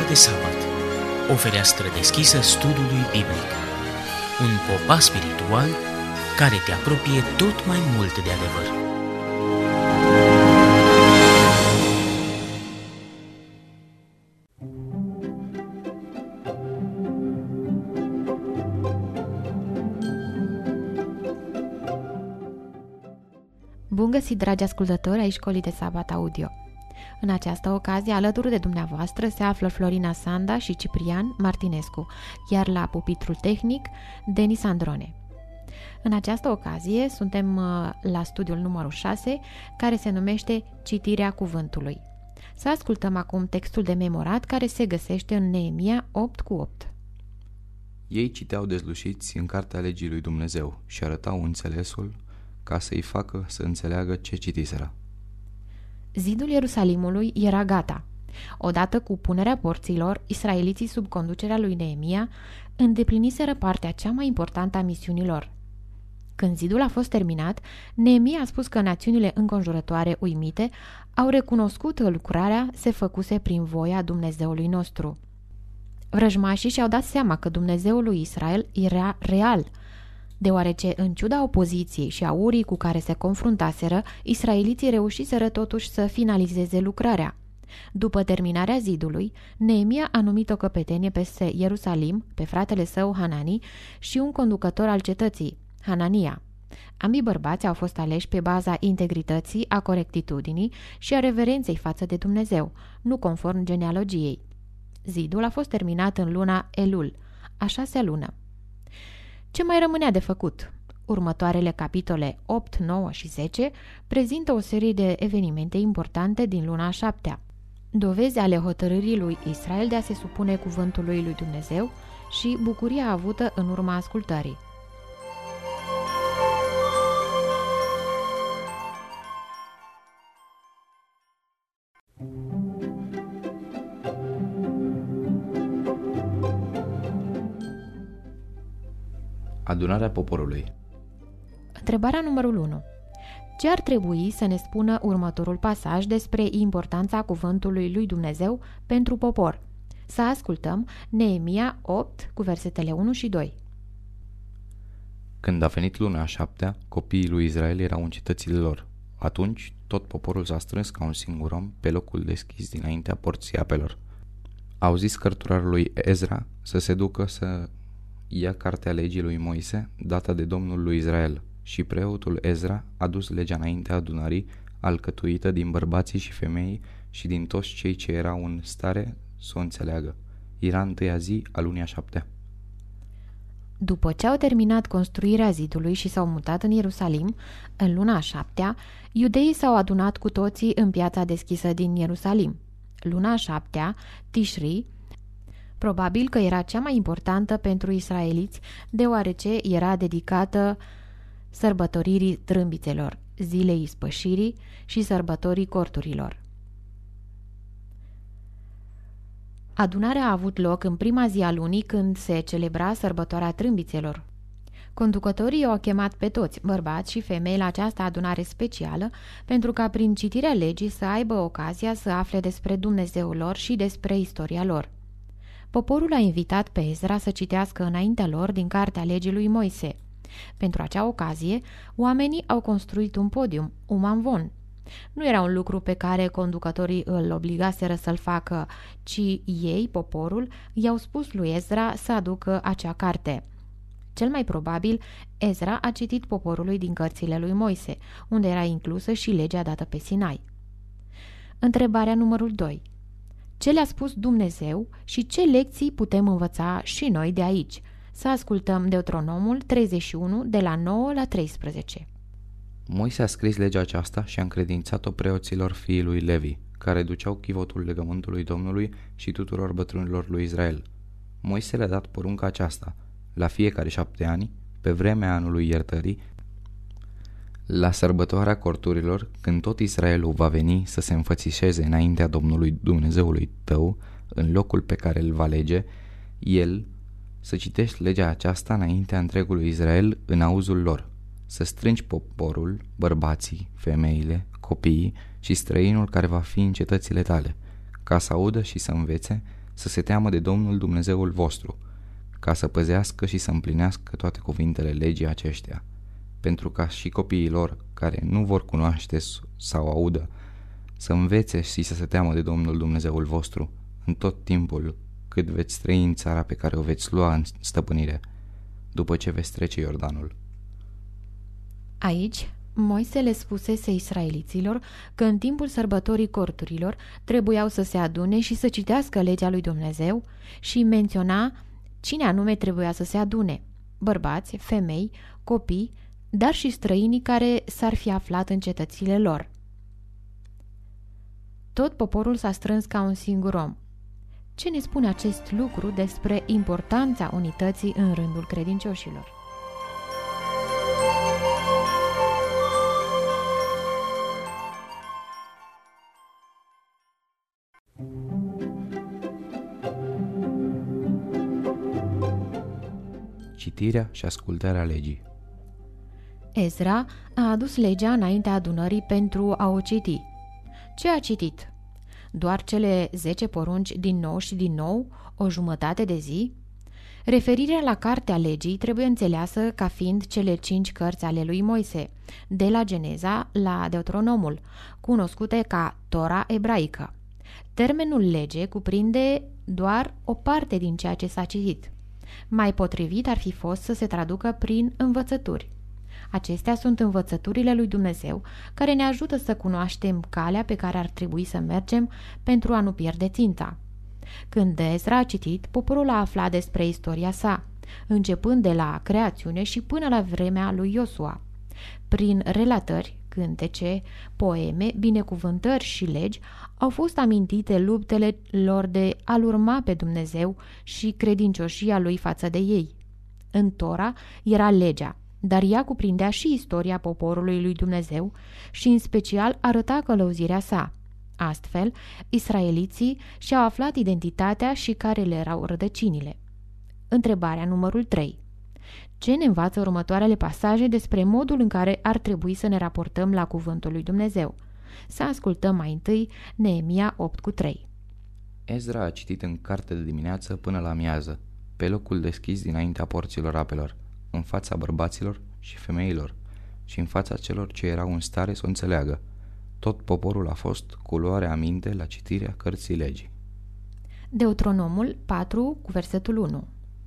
de sabat, o fereastră deschisă studiului biblic, un popas spiritual care te apropie tot mai mult de adevăr. Bun găsit, dragi ascultători, ai Școlii de Sabat Audio. În această ocazie, alături de dumneavoastră se află Florina Sanda și Ciprian Martinescu, iar la pupitrul tehnic, Denis Androne. În această ocazie suntem la studiul numărul 6, care se numește Citirea Cuvântului. Să ascultăm acum textul de memorat care se găsește în Neemia 8:8. Ei citeau dezlușiți în cartea legii lui Dumnezeu și arătau înțelesul ca să-i facă să înțeleagă ce citiseră. Zidul Ierusalimului era gata. Odată cu punerea porților, israeliții sub conducerea lui Neemia îndepliniseră partea cea mai importantă a misiunilor. Când zidul a fost terminat, Neemia a spus că națiunile înconjurătoare uimite au recunoscut că lucrarea se făcuse prin voia Dumnezeului nostru. Vrăjmașii și-au dat seama că Dumnezeul lui Israel era real, deoarece, în ciuda opoziției și a urii cu care se confruntaseră, israeliții reușiseră totuși să finalizeze lucrarea. După terminarea zidului, Neemia a numit o căpetenie peste Ierusalim, pe fratele său Hanani și un conducător al cetății, Hanania. Ambii bărbați au fost aleși pe baza integrității, a corectitudinii și a reverenței față de Dumnezeu, nu conform genealogiei. Zidul a fost terminat în luna Elul, a 6-a lună. Ce mai rămânea de făcut? Următoarele capitole 8, 9 și 10 prezintă o serie de evenimente importante din luna a 7-a, dovezi ale hotărârii lui Israel de a se supune cuvântului lui Dumnezeu și bucuria avută în urma ascultării. Adunarea poporului. Întrebarea numărul 1. Ce ar trebui să ne spună următorul pasaj despre importanța cuvântului lui Dumnezeu pentru popor? Să ascultăm Neemia 8 cu versetele 1 și 2. Când a venit luna a 7-a, copiii lui Israel erau în cetățile lor. Atunci tot poporul s-a strâns ca un singur om pe locul deschis dinaintea porții apelor. Au zis cărturarului Ezra să se ducă să ia cartea legii lui Moise, dată de Domnul lui Israel, și preotul Ezra a dus legea înaintea adunării, alcătuită din bărbații și femei și din toți cei ce erau în stare să o înțeleagă. Era întâia zi a lunii a 7-a. După ce au terminat construirea zidului și s-au mutat în Ierusalim, în luna a 7-a, iudeii s-au adunat cu toții în piața deschisă din Ierusalim. Luna a 7-a, Tishri, probabil că era cea mai importantă pentru israeliți, deoarece era dedicată sărbătoririi trâmbițelor, zilei ispășirii și sărbătorii corturilor. Adunarea a avut loc în prima zi a lunii, când se celebra sărbătoarea trâmbițelor. Conducătorii au chemat pe toți, bărbați și femei, la această adunare specială, pentru ca prin citirea legii să aibă ocazia să afle despre Dumnezeul lor și despre istoria lor. Poporul a invitat pe Ezra să citească înaintea lor din cartea legii lui Moise. Pentru acea ocazie, oamenii au construit un podium, un manvon. Nu era un lucru pe care conducătorii îl obligaseră să-l facă, ci ei, poporul, i-au spus lui Ezra să aducă acea carte. Cel mai probabil, Ezra a citit poporului din cărțile lui Moise, unde era inclusă și legea dată pe Sinai. Întrebarea numărul 2. Ce le-a spus Dumnezeu și ce lecții putem învăța și noi de aici? Să ascultăm Deuteronomul 31 de la 9 la 13. Moise a scris legea aceasta și a încredințat-o preoților fiii lui Levi, care duceau chivotul legământului Domnului și tuturor bătrânilor lui Israel. Moise le-a dat porunca aceasta: la fiecare 7 ani, pe vremea anului iertării, la sărbătoarea corturilor, când tot Israelul va veni să se înfățișeze înaintea Domnului Dumnezeului tău, în locul pe care îl va alege, el să citești legea aceasta înaintea întregului Israel în auzul lor, să strângi poporul, bărbații, femeile, copiii și străinul care va fi în cetățile tale, ca să audă și să învețe, să se teamă de Domnul Dumnezeul vostru, ca să păzească și să împlinească toate cuvintele legii aceștia, pentru ca și copiii lor, care nu vor cunoaște sau audă, să învețe și să se teamă de Domnul Dumnezeul vostru în tot timpul cât veți trăi în țara pe care o veți lua în stăpânire, după ce veți trece Iordanul. Aici, Moise le spusese israeliților că în timpul sărbătorii corturilor trebuiau să se adune și să citească legea lui Dumnezeu și menționa cine anume trebuia să se adune: bărbați, femei, copii, dar și străinii care s-ar fi aflat în cetățile lor. Tot poporul s-a strâns ca un singur om. Ce ne spune acest lucru despre importanța unității în rândul credincioșilor? Citirea și ascultarea legii. Ezra a adus legea înaintea adunării pentru a o citi. Ce a citit? Doar cele 10 porunci din nou și din nou, o jumătate de zi? Referirea la cartea legii trebuie înțeleasă ca fiind cele 5 cărți ale lui Moise, de la Geneza la Deuteronomul, cunoscute ca Tora ebraică. Termenul lege cuprinde doar o parte din ceea ce s-a citit. Mai potrivit ar fi fost să se traducă prin învățături. Acestea sunt învățăturile lui Dumnezeu care ne ajută să cunoaștem calea pe care ar trebui să mergem pentru a nu pierde ținta. Când Ezra a citit, poporul a aflat despre istoria sa, începând de la creațiune și până la vremea lui Iosua. Prin relatări, cântece, poeme, binecuvântări și legi au fost amintite luptele lor de a-L urma pe Dumnezeu și credincioșia lui față de ei. În Tora era legea, dar ea cuprindea și istoria poporului lui Dumnezeu și în special arăta călăuzirea sa. Astfel, israeliții și-au aflat identitatea și care le erau rădăcinile. Întrebarea numărul 3. Ce ne învață următoarele pasaje despre modul în care ar trebui să ne raportăm la cuvântul lui Dumnezeu? Să ascultăm mai întâi Neemia 8:3. Ezra a citit în carte de dimineață până la amiază, pe locul deschis dinaintea porților apelor, în fața bărbaților și femeilor și în fața celor ce erau în stare să o înțeleagă. Tot poporul a fost cu luare aminte la citirea cărții legii. Deuteronomul 4:1.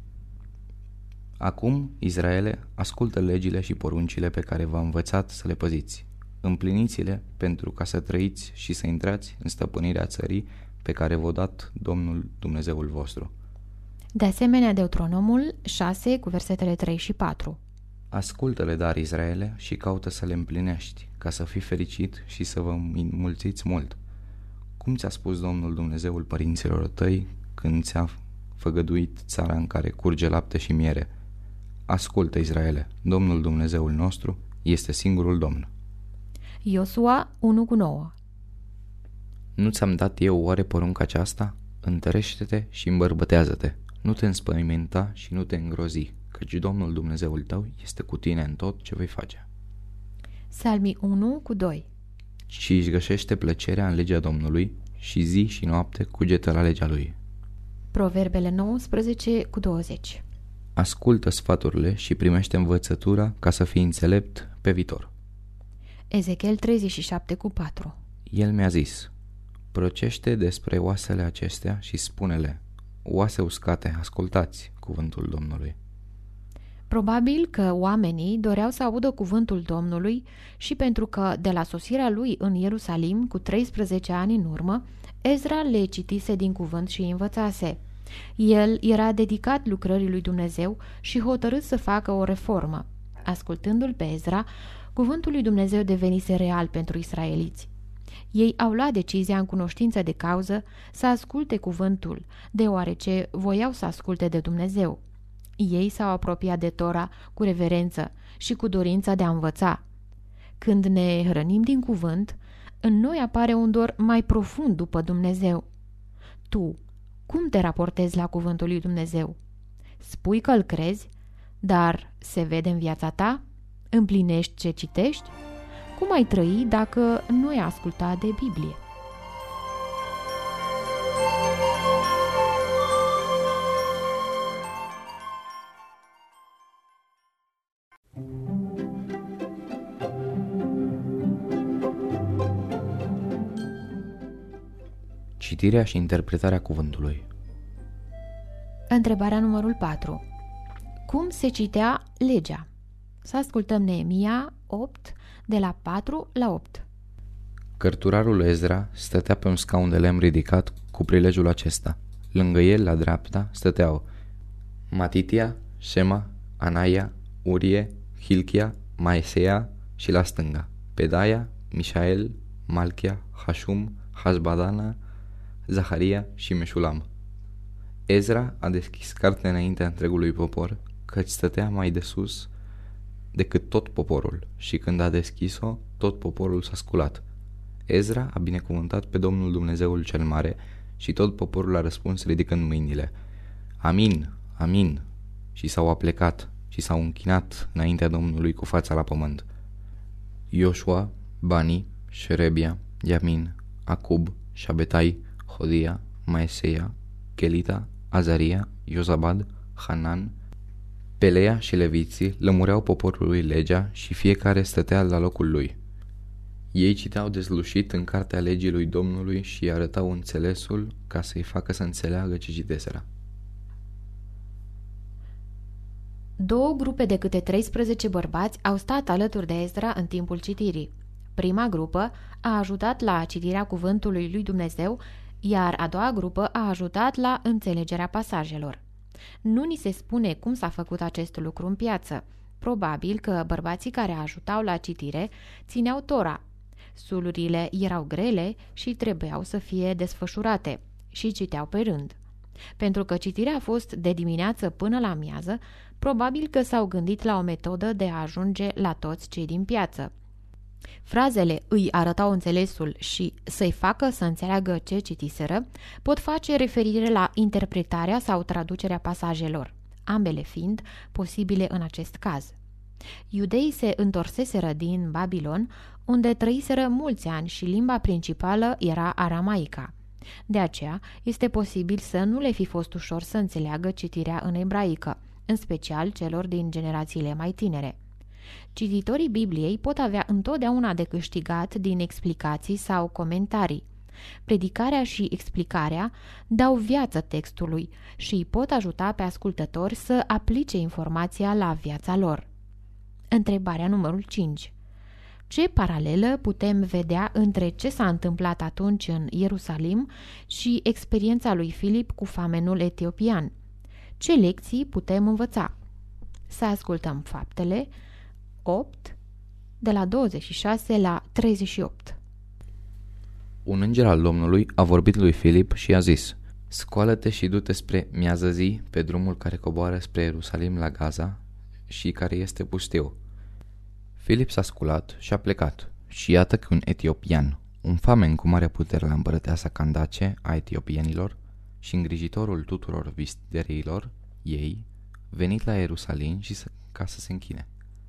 Acum, Israele, ascultă legile și poruncile pe care v-am învățat să le păziți. Împliniți-le pentru ca să trăiți și să intrați în stăpânirea țării pe care v-a dat Domnul Dumnezeul vostru. De asemenea, Deuteronomul 6:3 și 4. Ascultă-le, dar, Israele, și caută să le împlinești, ca să fii fericit și să vă înmulțiți mult. Cum ți-a spus Domnul Dumnezeul părinților tăi când ți-a făgăduit țara în care curge lapte și miere? Ascultă, Israele, Domnul Dumnezeul nostru este singurul Domn. Iosua 1:9. Nu ți-am dat eu oare porunca aceasta? Întărește-te și îmbărbătează-te. Nu te înspăimenta și nu te îngrozi, căci Domnul Dumnezeul tău este cu tine în tot ce vei face. Salmii 1:2. Și își găsește plăcerea în legea Domnului și zi și noapte cugetă la legea lui. Proverbele 19:20. Ascultă sfaturile și primește învățătura ca să fii înțelept pe viitor. Ezechiel 37:4. El mi-a zis: procește despre oasele acestea și spune-le: oase uscate, ascultați cuvântul Domnului. Probabil că oamenii doreau să audă cuvântul Domnului și pentru că, de la sosirea lui în Ierusalim, cu 13 ani în urmă, Ezra le citise din cuvânt și îi învățase. El era dedicat lucrării lui Dumnezeu și hotărât să facă o reformă. Ascultându-l pe Ezra, cuvântul lui Dumnezeu devenise real pentru israeliți. Ei au luat decizia în cunoștință de cauză să asculte cuvântul, deoarece voiau să asculte de Dumnezeu. Ei s-au apropiat de Tora cu reverență și cu dorința de a învăța. Când ne hrănim din cuvânt, în noi apare un dor mai profund după Dumnezeu. Tu, cum te raportezi la cuvântul lui Dumnezeu? Spui că îl crezi, dar se vede în viața ta? Împlinești ce citești? Cum ai trăi dacă nu ai ascultat de Biblie? Citirea și interpretarea cuvântului. Întrebarea numărul 4. Cum se citea legea? Să ascultăm Neemia 8, de la 4 la 8. Cărturarul Ezra stătea pe un scaun de lemn ridicat cu prilejul acesta. Lângă el, la dreapta, stăteau Matitia, Shema, Anaia, Urie, Hilchia, Maesea și la stânga Pedaia, Mișael, Malchia, Hashum, Hasbadana, Zaharia și Meșulam. Ezra a deschis cartea înaintea întregului popor, căci stătea mai de sus decât tot poporul, și când a deschis-o, tot poporul s-a sculat. Ezra a binecuvântat pe Domnul Dumnezeul cel Mare și tot poporul a răspuns ridicând mâinile. Amin, amin, și s-au aplecat și s-au închinat înaintea Domnului cu fața la pământ. Ioșua, Bani, Șerebia, Iamin, Acub, Șabetai, Hodia, Maeseia, Chelita, Azaria, Iozabad, Hanan, Pelea și leviții lămureau poporului legea și fiecare stătea la locul lui. Ei citeau dezlușit în cartea legii lui Domnului și îi arătau înțelesul ca să-i facă să înțeleagă ce citeseră. 2 grupe de câte 13 bărbați au stat alături de Ezra în timpul citirii. Prima grupă a ajutat la citirea cuvântului lui Dumnezeu, iar a doua grupă a ajutat la înțelegerea pasajelor. Nu ni se spune cum s-a făcut acest lucru în piață. Probabil că bărbații care ajutau la citire țineau Tora. Sulurile erau grele și trebuiau să fie desfășurate și citeau pe rând. Pentru că citirea a fost de dimineață până la amiază, probabil că s-au gândit la o metodă de a ajunge la toți cei din piață. Frazele îi arătau înțelesul și să-i facă să înțeleagă ce citiseră pot face referire la interpretarea sau traducerea pasajelor, ambele fiind posibile în acest caz. Iudeii se întorseseră din Babilon, unde trăiseră mulți ani și limba principală era aramaica. De aceea, este posibil să nu le fi fost ușor să înțeleagă citirea în ebraică, în special celor din generațiile mai tinere. Cititorii Bibliei pot avea întotdeauna de câștigat din explicații sau comentarii. Predicarea și explicarea dau viață textului și îi pot ajuta pe ascultători să aplice informația la viața lor. Întrebarea numărul 5. Ce paralelă putem vedea între ce s-a întâmplat atunci în Ierusalim și experiența lui Filip cu famenul etiopian? Ce lecții putem învăța? Să ascultăm Faptele 8, de la 26 la 38. Un înger al Domnului a vorbit lui Filip și i-a zis: Scoală-te și du-te spre miază zi pe drumul care coboară spre Ierusalim la Gaza și care este pustiu. Filip s-a sculat și a plecat și iată că un etiopian, un famen cu mare putere la împărăteasa Candace a etiopienilor și îngrijitorul tuturor visteriilor ei, venit la Ierusalim și ca să se închine.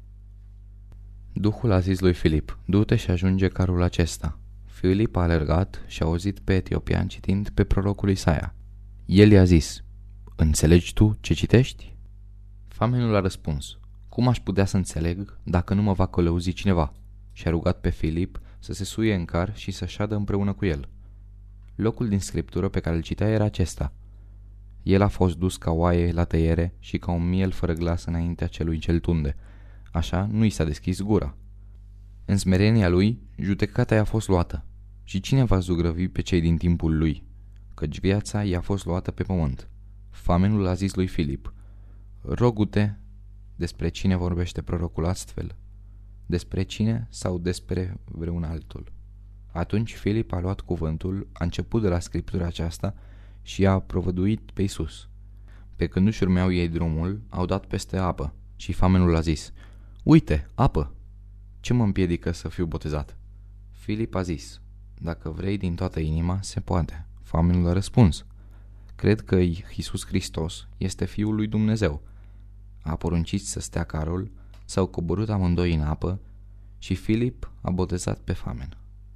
Duhul a zis lui Filip: du-te și ajunge carul acesta. Filip a alergat și a auzit pe etiopian citind pe prorocul Isaia. El i-a zis: înțelegi tu ce citești? Famenul a răspuns: cum aș putea să înțeleg dacă nu mă va călăuzi cineva? Și a rugat pe Filip să se suie în car și să șadă împreună cu el. Locul din scriptură pe care îl citea era acesta: el a fost dus ca oaie la tăiere și ca un miel fără glas înaintea celui ce-l tunde. Așa nu i s-a deschis gura. În smerenia lui, judecata i-a fost luată. Și cine va zugrăvi pe cei din timpul lui? Căci viața i-a fost luată pe pământ. Famenul a zis lui Filip: rogu-te, despre cine vorbește prorocul astfel? Despre cine sau despre vreun altul? Atunci Filip a luat cuvântul, a început de la scriptura aceasta și a provăduit pe Iisus. Pe când își urmeau ei drumul, au dat peste apă și famenul a zis: uite, apă! Ce mă împiedică să fiu botezat? Filip a zis: dacă vrei din toată inima, se poate. Famenul a răspuns: cred că Iisus Hristos este Fiul lui Dumnezeu. A poruncit să stea carul, s-au coborât amândoi în apă și Filip a botezat pe famen.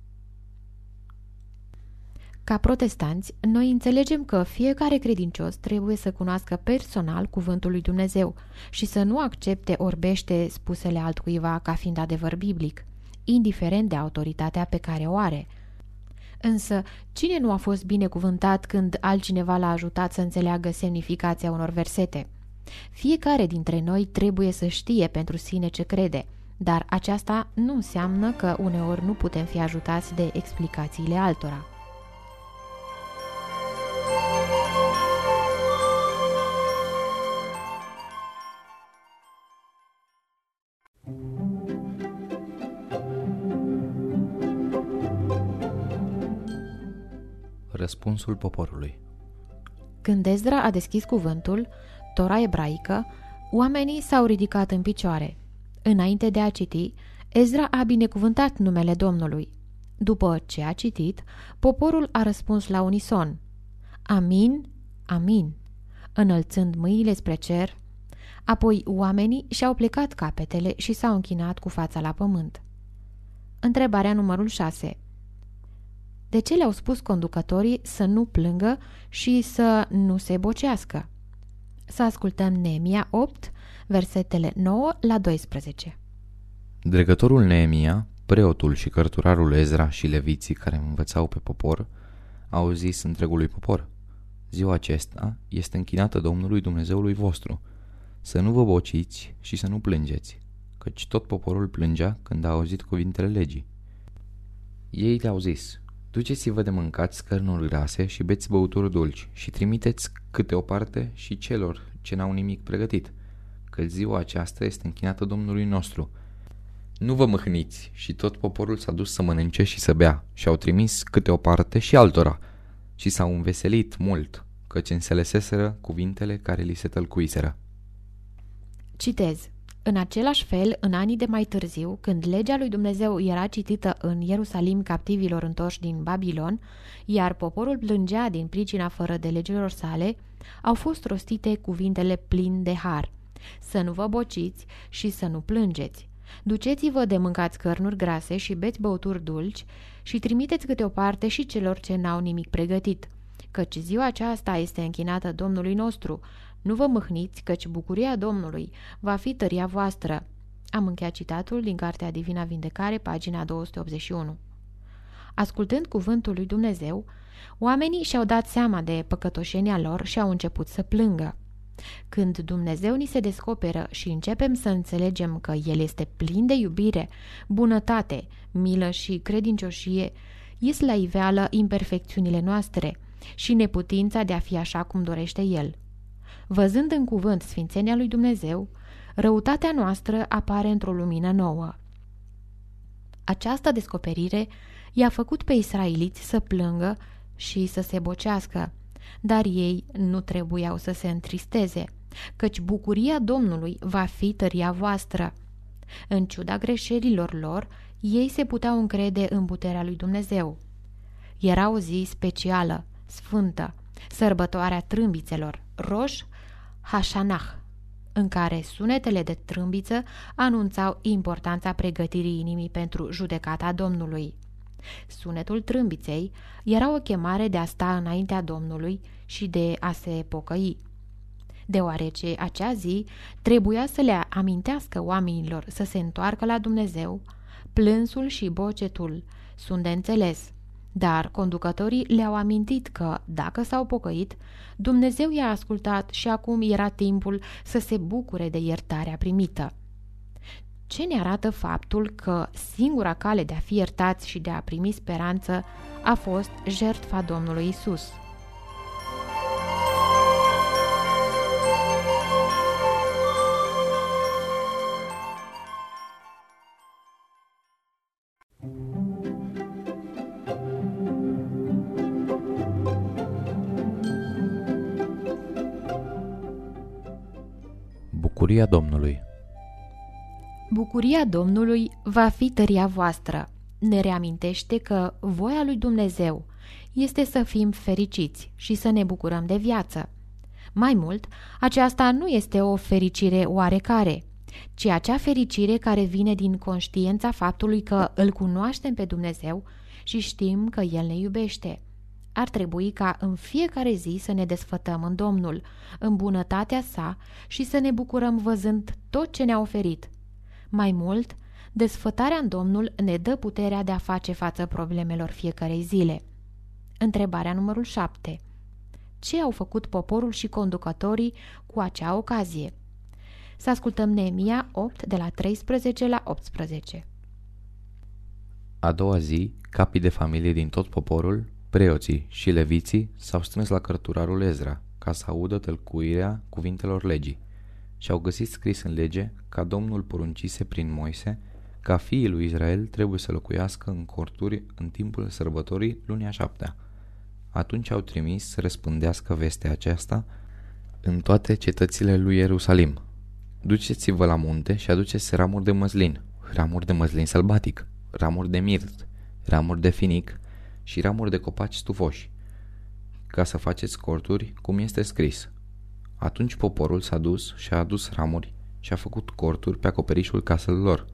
Ca protestanți, noi înțelegem că fiecare credincios trebuie să cunoască personal cuvântul lui Dumnezeu și să nu accepte orbește spusele altcuiva ca fiind adevăr biblic, indiferent de autoritatea pe care o are. Însă, cine nu a fost binecuvântat când altcineva l-a ajutat să înțeleagă semnificația unor versete? Fiecare dintre noi trebuie să știe pentru sine ce crede, dar aceasta nu înseamnă că uneori nu putem fi ajutați de explicațiile altora. Răspunsul poporului. Când Ezra a deschis cuvântul, Tora ebraică, oamenii s-au ridicat în picioare. Înainte de a citi, Ezra a binecuvântat numele Domnului. După ce a citit, poporul a răspuns la unison: Amin, amin, înălțând mâinile spre cer. Apoi oamenii și-au plecat capetele și s-au închinat cu fața la pământ. Întrebarea numărul 6. De ce le-au spus conducătorii să nu plângă și să nu se bocească? Să ascultăm Neemia 8, versetele 9 la 12. Dregătorul Neemia, preotul și cărturarul Ezra și leviții care învățau pe popor, au zis întregului popor: Ziua acesta este închinată Domnului Dumnezeului vostru. Să nu vă bociți și să nu plângeți, căci tot poporul plângea când a auzit cuvintele legii. Ei le-au zis: Duceți-vă de mâncați cărnuri grase și beți băuturi dulci și trimiteți câte o parte și celor ce n-au nimic pregătit, că ziua aceasta este închinată Domnului nostru. Nu vă mâhniți. Și tot poporul s-a dus să mănânce și să bea și au trimis câte o parte și altora și s-au înveselit mult, căci înțeleseseră cuvintele care li se tălcuiseră. Citez. În același fel, în anii de mai târziu, când legea lui Dumnezeu era citită în Ierusalim captivilor întorși din Babilon, iar poporul plângea din pricina fără de legilor sale, au fost rostite cuvintele plin de har: Să nu vă bociți și să nu plângeți. Duceți-vă de mâncați cărnuri grase și beți băuturi dulci și trimiteți câte o parte și celor ce n-au nimic pregătit, căci ziua aceasta este închinată Domnului nostru. Nu vă mâhniți, căci bucuria Domnului va fi tăria voastră. Am încheiat citatul din Cartea Divina Vindecare, pagina 281. Ascultând cuvântul lui Dumnezeu, oamenii și-au dat seama de păcătoșenia lor și au început să plângă. Când Dumnezeu ni se descoperă și începem să înțelegem că El este plin de iubire, bunătate, milă și credincioșie, ies la iveală imperfecțiunile noastre și neputința de a fi așa cum dorește El. Văzând în cuvânt sfințenia lui Dumnezeu, răutatea noastră apare într-o lumină nouă. Această descoperire i-a făcut pe israeliți să plângă și să se bocească, dar ei nu trebuiau să se întristeze, căci bucuria Domnului va fi tăria voastră. În ciuda greșelilor lor, ei se puteau încrede în puterea lui Dumnezeu. Era o zi specială, sfântă, sărbătoarea trâmbițelor, Rosh Hashanah, în care sunetele de trâmbiță anunțau importanța pregătirii inimii pentru judecata Domnului. Sunetul trâmbiței era o chemare de a sta înaintea Domnului și de a se pocăi. Deoarece acea zi trebuia să le amintească oamenilor să se întoarcă la Dumnezeu, plânsul și bocetul sunt de înțeles, dar conducătorii le-au amintit că, dacă s-au pocăit, Dumnezeu i-a ascultat și acum era timpul să se bucure de iertarea primită. Ce ne arată faptul că singura cale de a fi iertați și de a primi speranță a fost jertfa Domnului Isus. Bucuria Domnului. Bucuria Domnului va fi tăria voastră. Ne reamintește că voia lui Dumnezeu este să fim fericiți și să ne bucurăm de viață. Mai mult, aceasta nu este o fericire oarecare, ci acea fericire care vine din conștiința faptului că îl cunoaștem pe Dumnezeu și știm că El ne iubește. Ar trebui ca în fiecare zi să ne desfătăm în Domnul, în bunătatea sa și să ne bucurăm văzând tot ce ne-a oferit. Mai mult, desfătarea în Domnul ne dă puterea de a face față problemelor fiecarei zile. Întrebarea numărul 7. Ce au făcut poporul și conducătorii cu acea ocazie? Să ascultăm Neemia 8 de la 13 la 18. A doua zi, capii de familie din tot poporul, preoții și leviții s-au strâns la cărturarul Ezra ca să audă tălcuirea cuvintelor legii și au găsit scris în lege ca Domnul poruncise prin Moise ca fiii lui Israel trebuie să locuiască în corturi în timpul sărbătorii lunii a 7-a. Atunci au trimis să răspândească vestea aceasta în toate cetățile lui Ierusalim. Duceți-vă la munte și aduceți ramuri de măslin sălbatic, ramuri de mirt, ramuri de finic și ramuri de copaci stufoși, ca să faceți corturi cum este scris. Atunci poporul s-a dus și a adus ramuri și a făcut corturi pe acoperișul caselor lor,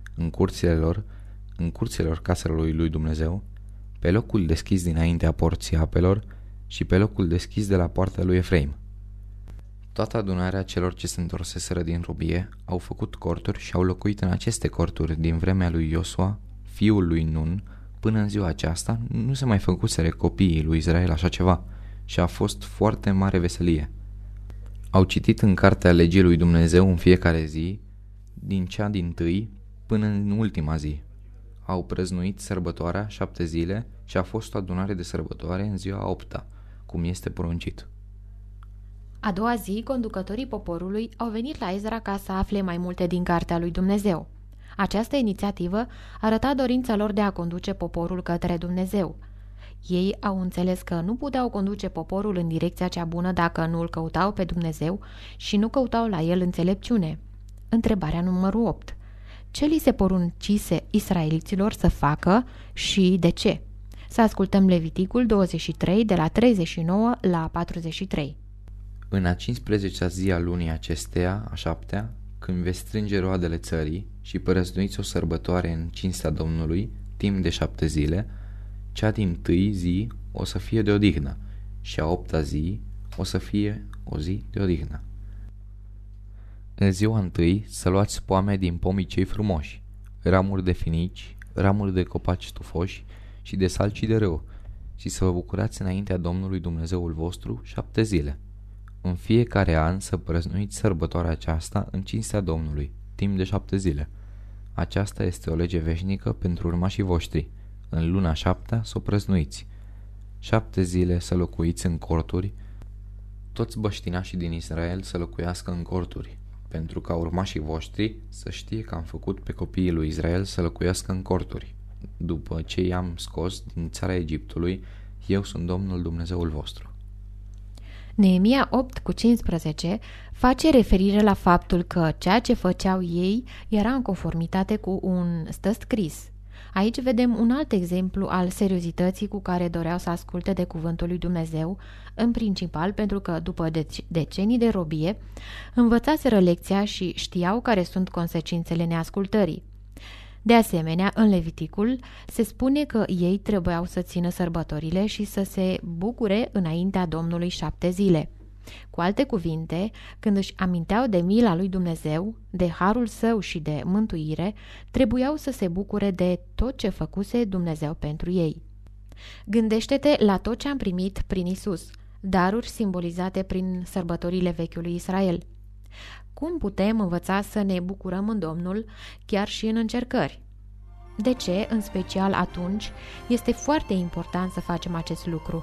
în curților caselor lui Dumnezeu, pe locul deschis dinaintea porții apelor și pe locul deschis de la poarta lui Efraim. Toată adunarea celor ce se întorseseră din robie au făcut corturi și au locuit în aceste corturi din vremea lui Iosua, fiul lui Nun, până în ziua aceasta nu se mai făcuseră copiii lui Israel așa ceva și a fost foarte mare veselie. Au citit în cartea legii lui Dumnezeu în fiecare zi, din cea dintâi până în ultima zi. Au prăznuit sărbătoarea 7 zile și a fost o adunare de sărbătoare în ziua 8-a, cum este poruncit. A doua zi, conducătorii poporului au venit la Ezra ca să afle mai multe din cartea lui Dumnezeu. Această inițiativă arăta dorința lor de a conduce poporul către Dumnezeu. Ei au înțeles că nu puteau conduce poporul în direcția cea bună dacă nu îl căutau pe Dumnezeu și nu căutau la el înțelepciune. Întrebarea numărul 8. Ce li se poruncise israeliților să facă și de ce? Să ascultăm Leviticul 23 de la 39 la 43. În a 15-a zi a lunii acesteia, a 7-a, când veți strânge roadele țării și părăznuiți o sărbătoare în cinstea Domnului, timp de 7 zile, cea dintâi zi o să fie de odihnă și a 8-a zi o să fie o zi de odihnă. În ziua întâi să luați poame din pomii cei frumoși, ramuri de finici, ramuri de copaci stufoși și de salci de râu și să vă bucurați înaintea Domnului Dumnezeul vostru 7 zile. În fiecare an să prăznuiți sărbătoarea aceasta în cinstea Domnului, timp de 7 zile. Aceasta este o lege veșnică pentru urmașii voștri. În luna 7-a să o prăznuiți. 7 zile să locuiți în corturi, toți băștinașii din Israel să locuiască în corturi, pentru ca urmașii voștri să știe că am făcut pe copiii lui Israel să locuiască în corturi. După ce i-am scos din țara Egiptului, eu sunt Domnul Dumnezeul vostru. Neemia 8:15 face referire la faptul că ceea ce făceau ei era în conformitate cu un stă scris. Aici vedem un alt exemplu al seriozității cu care doreau să asculte de cuvântul lui Dumnezeu, în principal pentru că, după decenii de robie, învățaseră lecția și știau care sunt consecințele neascultării. De asemenea, în Leviticul se spune că ei trebuiau să țină sărbătorile și să se bucure înaintea Domnului 7 zile. Cu alte cuvinte, când își aminteau de mila lui Dumnezeu, de harul său și de mântuire, trebuiau să se bucure de tot ce făcuse Dumnezeu pentru ei. Gândește-te la tot ce am primit prin Isus, daruri simbolizate prin sărbătorile vechiului Israel. Cum putem învăța să ne bucurăm în Domnul chiar și în încercări? De ce, în special atunci, este foarte important să facem acest lucru?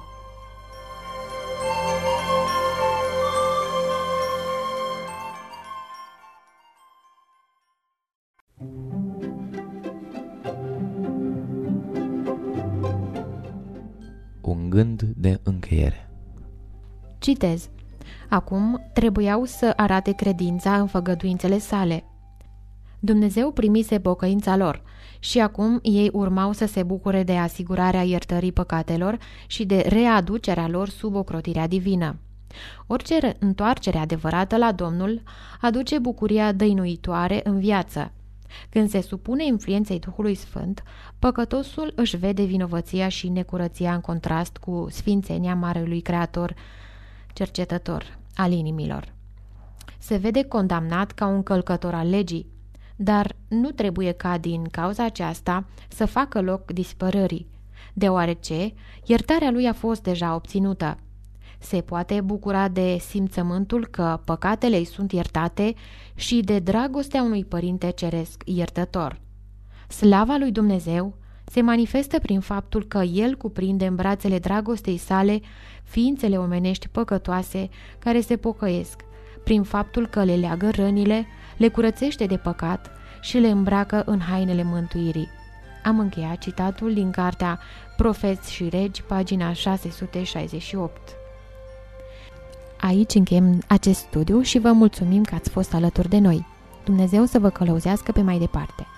Un gând de încheiere. Citez. Acum trebuiau să arate credința în făgăduințele sale. Dumnezeu primise pocăința lor și acum ei urmau să se bucure de asigurarea iertării păcatelor și de readucerea lor sub ocrotirea divină. Orice întoarcere adevărată la Domnul aduce bucuria dăinuitoare în viață. Când se supune influenței Duhului Sfânt, păcătosul își vede vinovăția și necurăția în contrast cu sfințenia Marelui Creator, cercetător al inimilor. Se vede condamnat ca un călcător al legii, dar nu trebuie ca din cauza aceasta să facă loc dispărării. deoarece iertarea lui a fost deja obținută. Se poate bucura de simțământul că păcatele îi sunt iertate și de dragostea unui părinte ceresc iertător. Slava lui Dumnezeu se manifestă prin faptul că El cuprinde în brațele dragostei sale ființele omenești păcătoase care se pocăiesc, prin faptul că le leagă rănile, le curățește de păcat și le îmbracă în hainele mântuirii. Am încheiat citatul din cartea Profeți și Regi, pagina 668. Aici încheiem acest studiu și vă mulțumim că ați fost alături de noi. Dumnezeu să vă călăuzească pe mai departe.